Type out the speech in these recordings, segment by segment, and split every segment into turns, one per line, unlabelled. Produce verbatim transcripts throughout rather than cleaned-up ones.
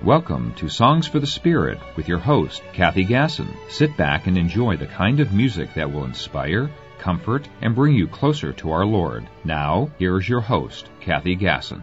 Welcome to Songs for the Spirit with your host, Kathy Gasson. Sit back and enjoy the kind of music that will inspire, comfort, and bring you closer to our Lord. Now, here is your host, Kathy Gasson.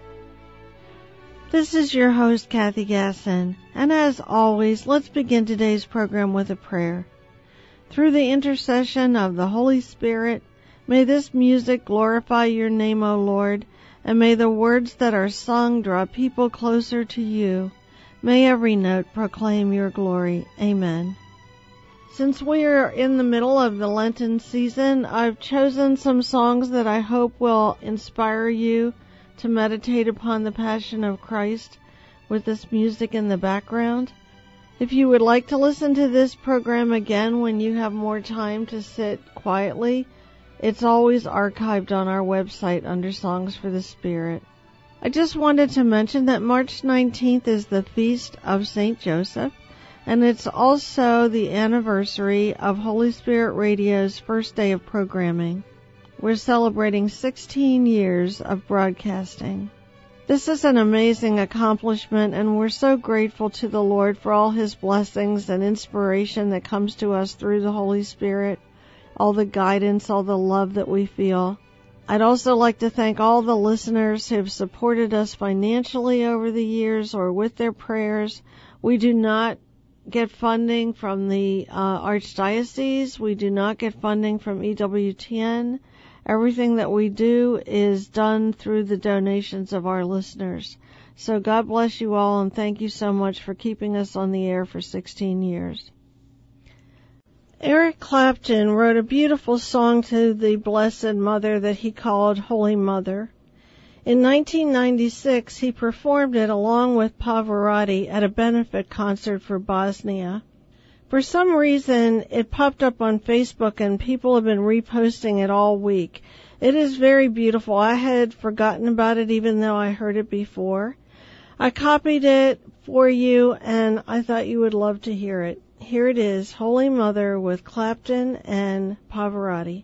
This is your host, Kathy Gasson, and as always, let's begin today's program with a prayer. Through the intercession of the Holy Spirit, may this music glorify your name, O Lord, and may the words that are sung draw people closer to you. May every note proclaim your glory. Amen. Since we are in the middle of the Lenten season, I've chosen some songs that I hope will inspire you to meditate upon the Passion of Christ with this music in the background. If you would like to listen to this program again when you have more time to sit quietly, it's always archived on our website under Songs for the Spirit. I just wanted to mention that March nineteenth is the Feast of Saint Joseph, and it's also the anniversary of Holy Spirit Radio's first day of programming. We're celebrating sixteen years of broadcasting. This is an amazing accomplishment, and we're so grateful to the Lord for all His blessings and inspiration that comes to us through the Holy Spirit, all the guidance, all the love that we feel. I'd also like to thank all the listeners who have supported us financially over the years or with their prayers. We do not get funding from the uh, Archdiocese. We do not get funding from E W T N. Everything that we do is done through the donations of our listeners. So God bless you all, and thank you so much for keeping us on the air for sixteen years. Eric Clapton wrote a beautiful song to the Blessed Mother that he called Holy Mother. In nineteen ninety-six, he performed it along with Pavarotti at a benefit concert for Bosnia. For some reason, it popped up on Facebook and people have been reposting it all week. It is very beautiful. I had forgotten about it even though I heard it before. I copied it for you and I thought you would love to hear it. Here it is, Holy Mother with Clapton and Pavarotti.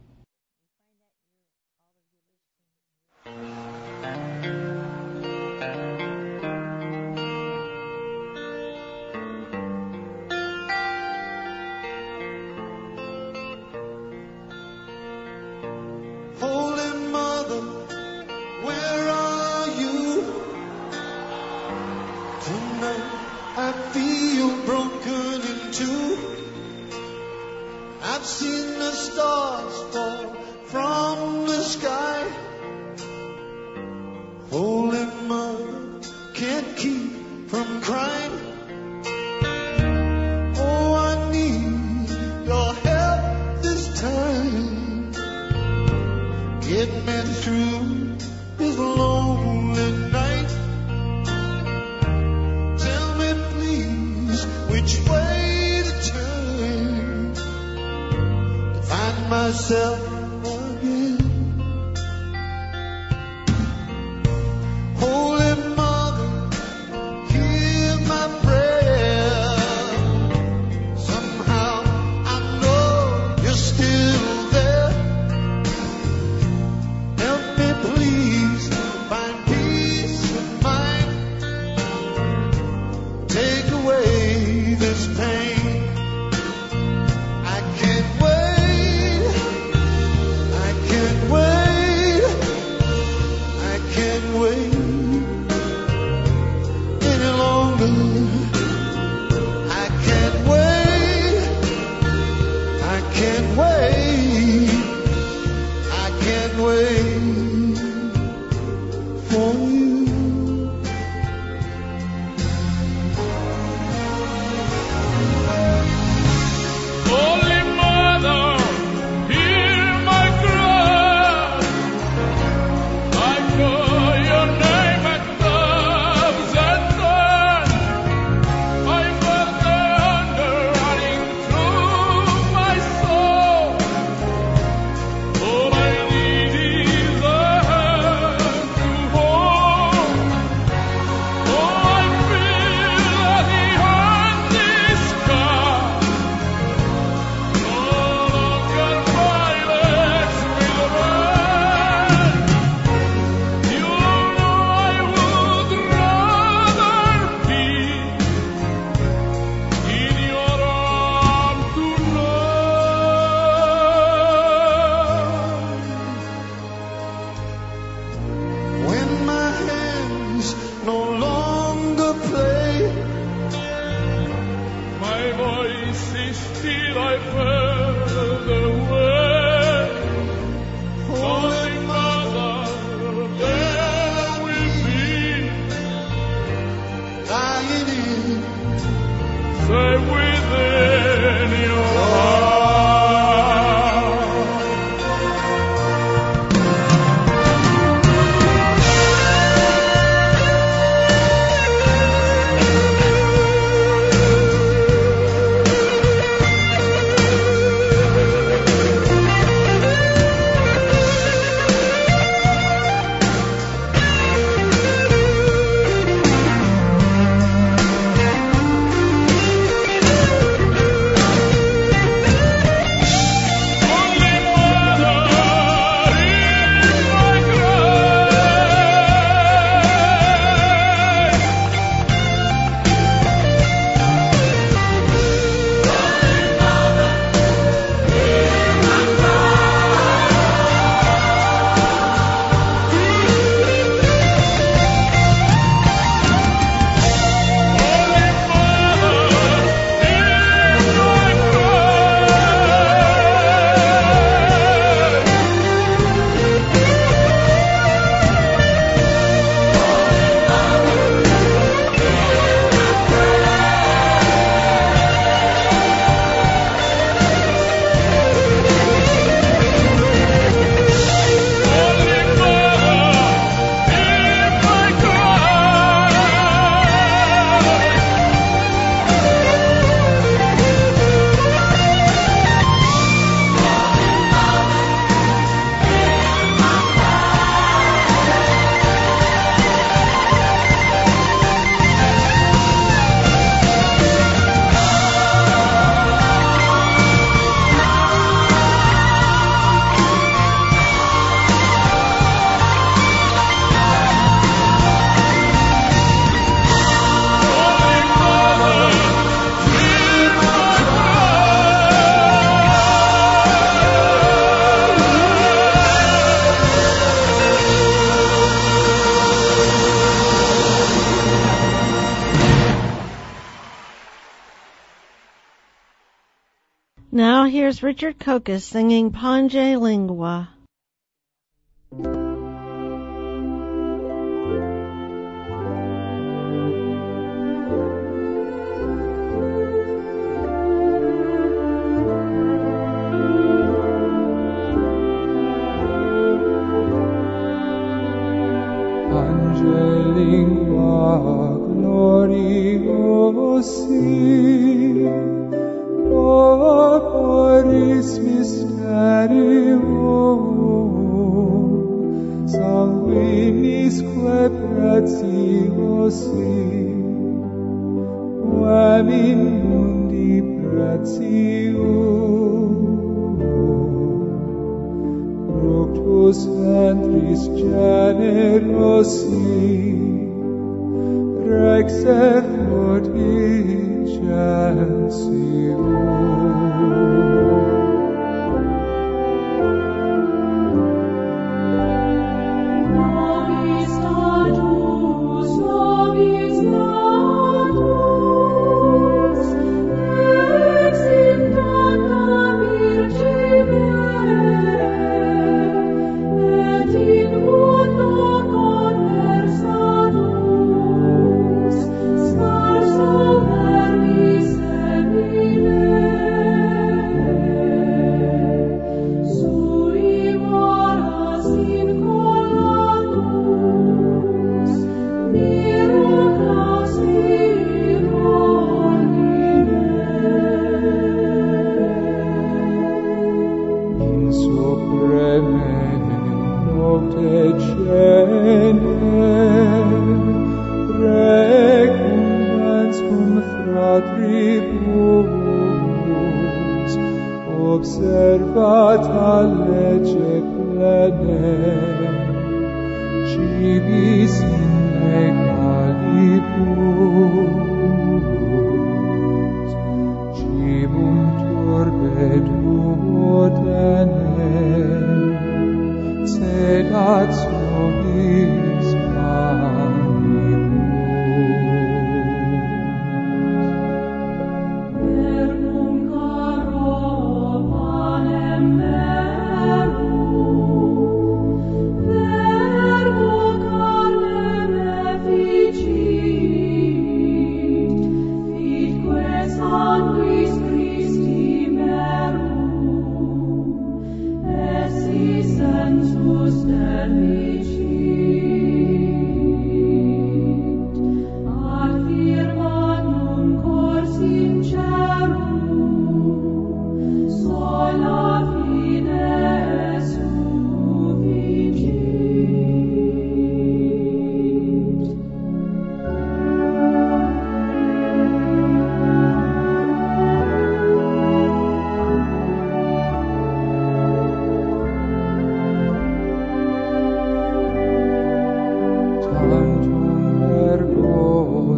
Holy Mother, where are you? Tonight I feel broken in two. I've seen the stars fall from the sky. Holy Mother, can't keep from crying. Oh, I need your help this time. Get me through this lonely night. Tell me please which way to turn to find myself again. Holy Mother, hear my prayer. Somehow I know you're still there. Help me please find peace of mind. Take away this pain. I can't wait. I can't wait. I can't wait any longer. I can't wait. I can't wait. I can't wait for you.
Holy Mother, hear my cry. I call your name at doves and dawn. I felt the hunger running through my soul. All I need is a hand to hold. say within your heart.
Now here's Richard Kokas singing Pange Lingua.
Pange Lingua gloriosi, Corporis mysterium, sanguinisque preciosi, quem in mundi pretium, fructus ventris generosi, rex effort
Nobis status, nobis status, ex in tanta virgine, et in mundo conversatus, scarso verbis semine.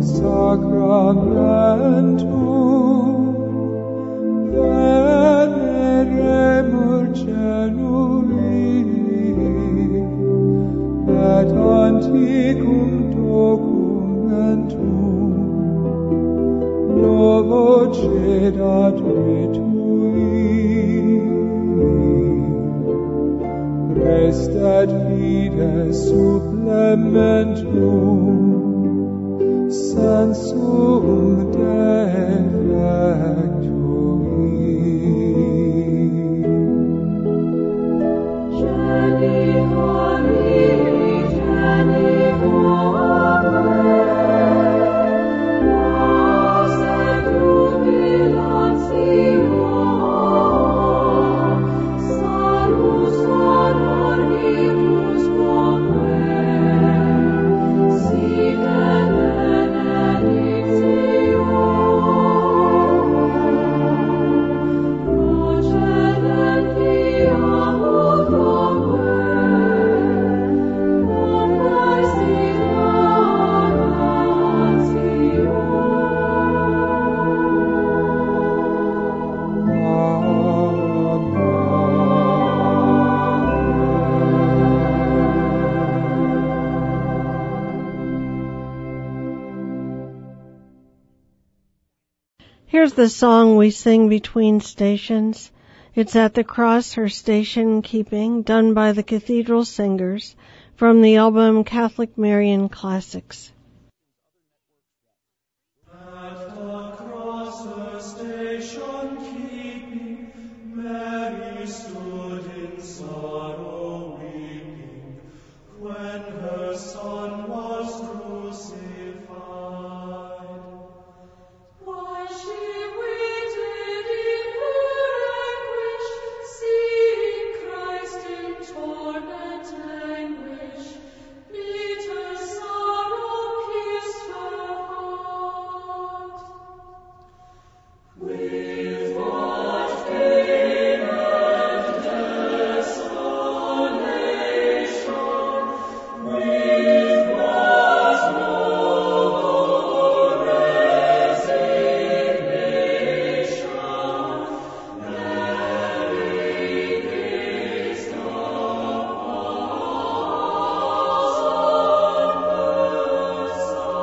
sacramentum veneremur celui et antiquum documentum novo cedat vitui rest et fides supplementum sensum defectui.
Genitore, genitore, nos et jubilatio, salus honor vivus voque, sit et benedictio, procedent via multoque, conversit
Here's the song we sing between stations. It's At the Cross, Her Station Keeping, done by the Cathedral Singers, from the album Catholic Marian Classics.
At the cross her station keeping, Mary stood in sorrow weeping, when her son was crucified.
Why she waited in her anguish, seeing Christ in torment anguish, bitter sorrow pierced her heart. With what pain and desolation, with what noble resignation, Mary gazed upon her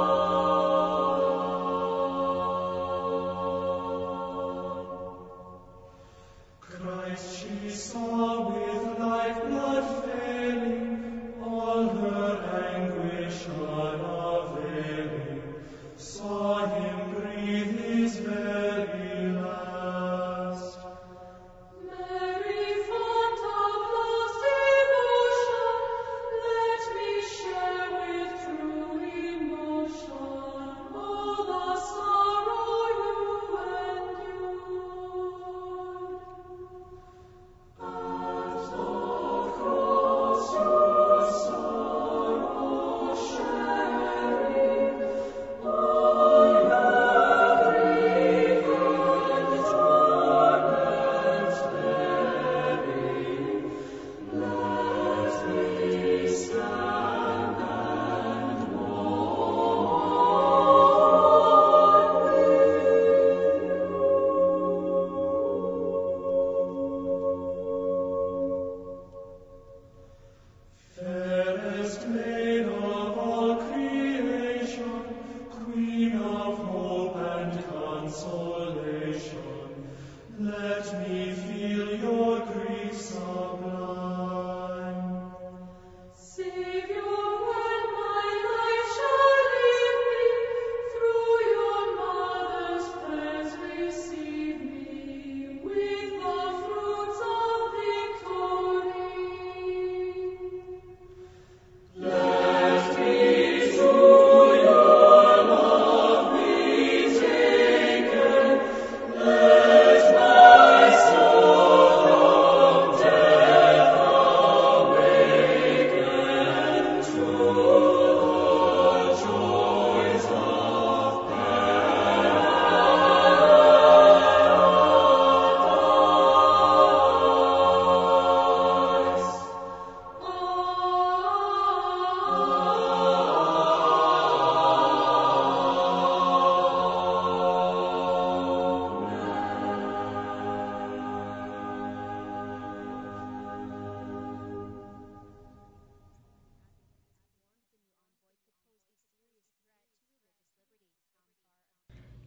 Son. Christ she saw with lifeblood failing, all her anguish unavailing, saw him breathe his very last. Mary, font of love's devotion, let me share with true emotion all the sorrow you endured. At the cross your sorrow shed.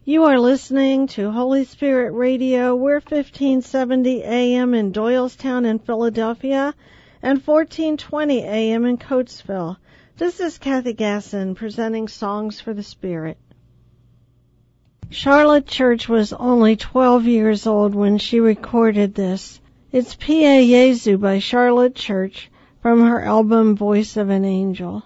You are listening to Holy Spirit Radio. We're fifteen seventy A M in Doylestown in Philadelphia and fourteen twenty A M in Coatesville. This is Kathy Gasson presenting Songs for the Spirit. Charlotte Church was only twelve years old when she recorded this. It's Pie Jesu by Charlotte Church from her album Voice of an Angel.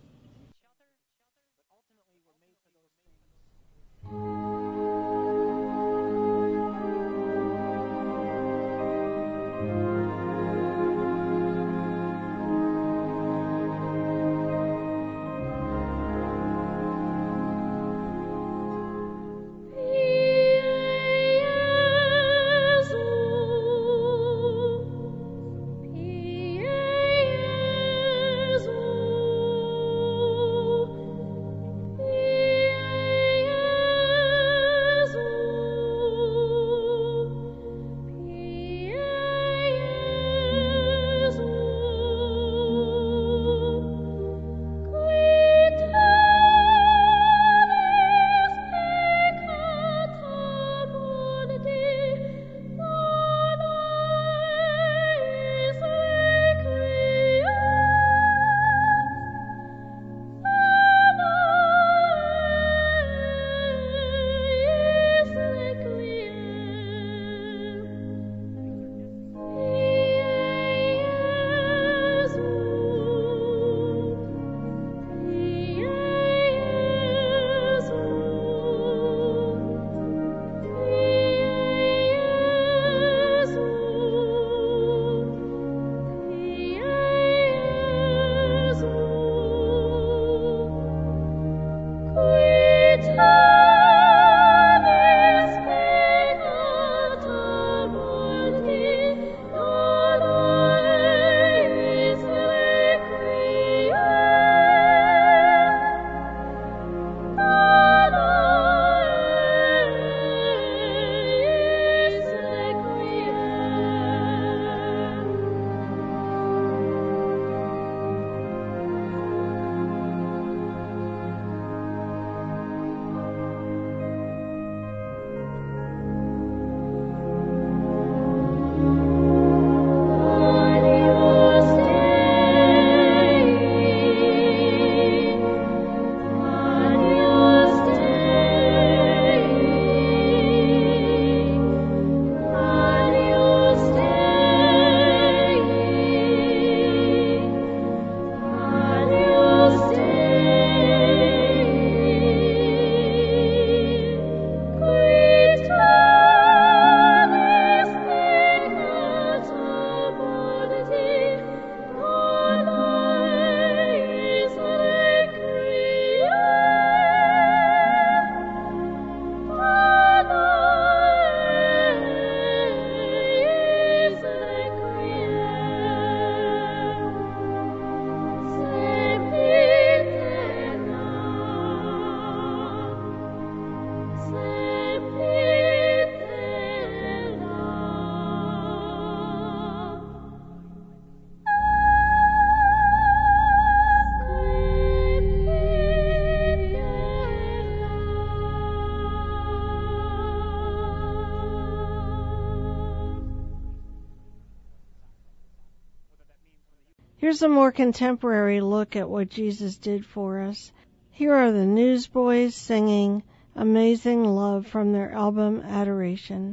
Here's a more contemporary look at what Jesus did for us. Here are the Newsboys singing Amazing Love from their album Adoration.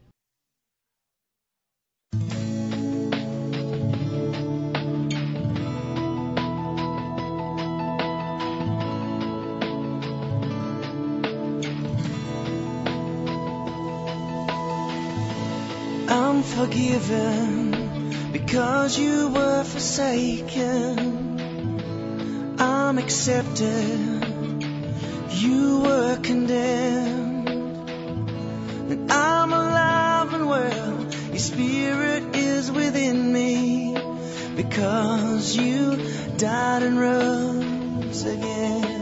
I'm forgiven because you were forsaken. I'm accepted, you were condemned. And I'm alive and well, your spirit is within me, because you died and rose again.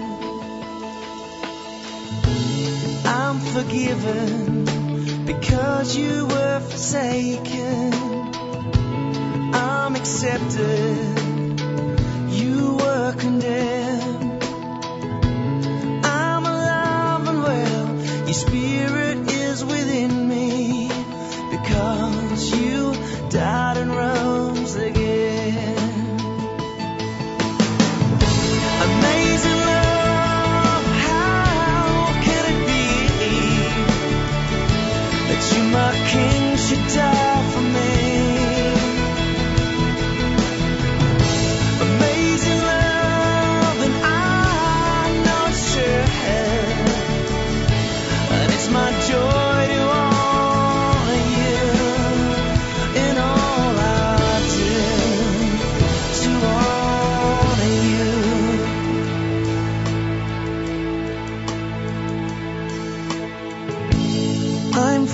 I'm forgiven because you were forsaken. I'm accepted, you were condemned. I'm alive and well, your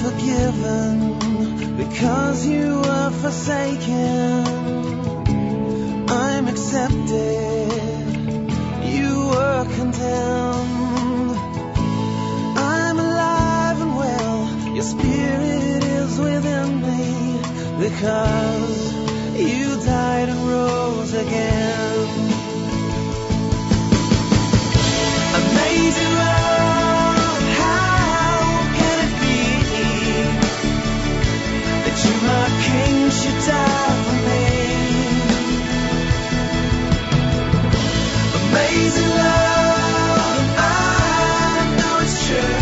forgiven because you were forsaken. I'm accepted, you were condemned. I'm alive and well, your spirit is within me, because you died and rose again. Amazing love, how can it be that you, my King, should die for me? Amazing love, and I know it's true,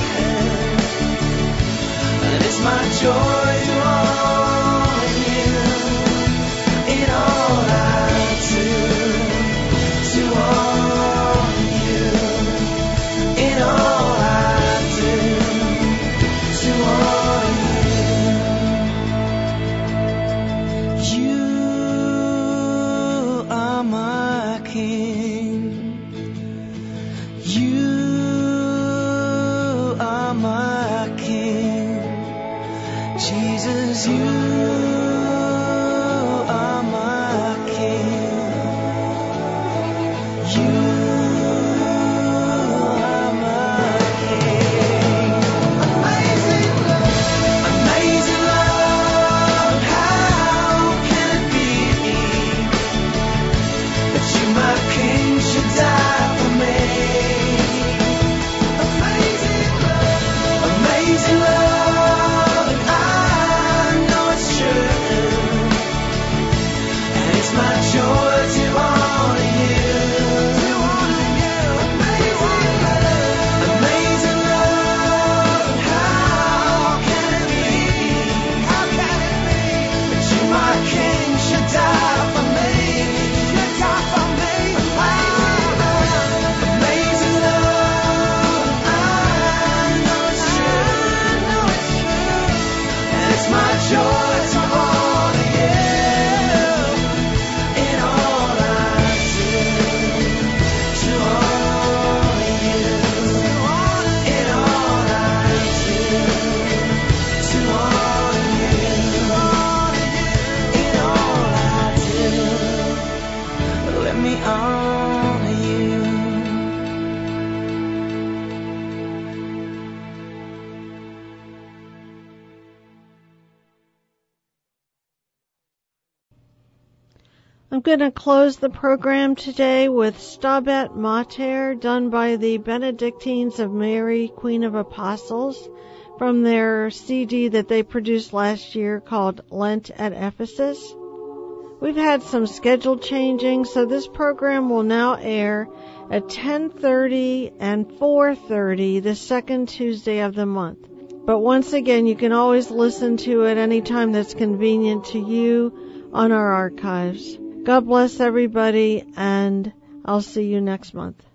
and it's my joy to honor you in all I do, to honor you in all I do, to honor you. You are my King. You are my King. Jesus, you are my King. You are my King. Amazing love, amazing love, how can it be that you, my King, should die for me? Amazing love, amazing love, and I know it's true, and it's my joy to honor you, to honor you. Amazing love, amazing love, and how can it be, how can it be that you, my King, should die for me, should die for me? Amazing love, amazing love, I know it's true, I know it's true, and it's my joy to honor you in all I do, to honor you in all I do, to honor you in all I do. Let me honor you.
I'm going to close the program today with Stabat Mater, done by the Benedictines of Mary, Queen of Apostles, from their C D that they produced last year called Lent at Ephesus. We've had some schedule changing, so this program will now air at ten thirty and four thirty the second Tuesday of the month. But once again, you can always listen to it any time that's convenient to you on our archives. God bless everybody, and I'll see you next month.